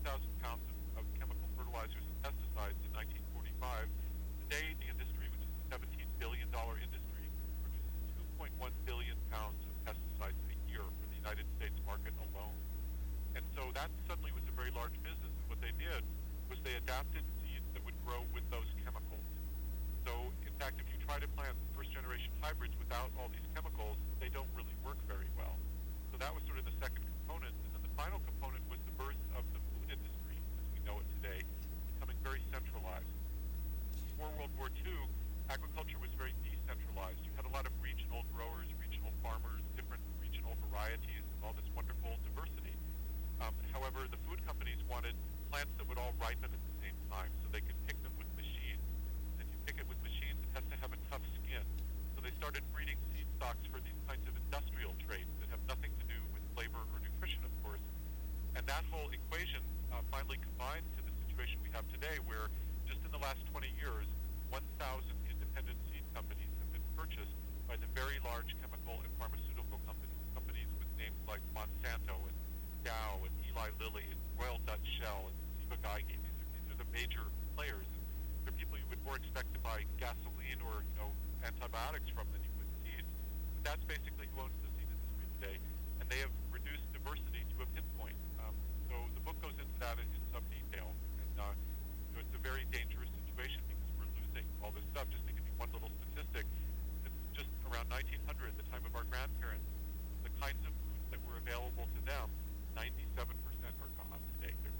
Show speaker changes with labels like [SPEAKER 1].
[SPEAKER 1] pounds of chemical fertilizers and pesticides in 1945. Today, the industry, which is a $17 billion industry, produces 2.1 billion pounds of pesticides a year for the United States market alone. And so that suddenly was a very large business. And what they did was they adapted seeds that would grow with those chemicals. So, in fact, if you try to plant first-generation hybrids without all these chemicals, they don't really work very well. So that was sort of the second component. And then the final component was the birth of the food industry, as we know it today, becoming very centralized. Before World War II, agriculture was very decentralized. You had a lot of regional growers, regional farmers, different regional varieties, and all this wonderful diversity. However, the food companies wanted plants that would all ripen at the same time, so they could pick them with machines. And if you pick it with machines, it has to have a tough skin. So they started breeding seed stocks for these kinds of industrial traits that have nothing to do with flavor or nutrition, of course. And that whole equation finally combined to the situation we have today, where just in the last 20 years, 1,000 independent seed companies have been purchased by the very large chemical and pharmaceutical companies, companies with names like Monsanto and Dow and Eli Lilly and Royal Dutch Shell and Ciba Geigy. These are the major players. And they're people you would more expect to buy gasoline or antibiotics from than you would seeds. But that's basically who owns the seed industry today.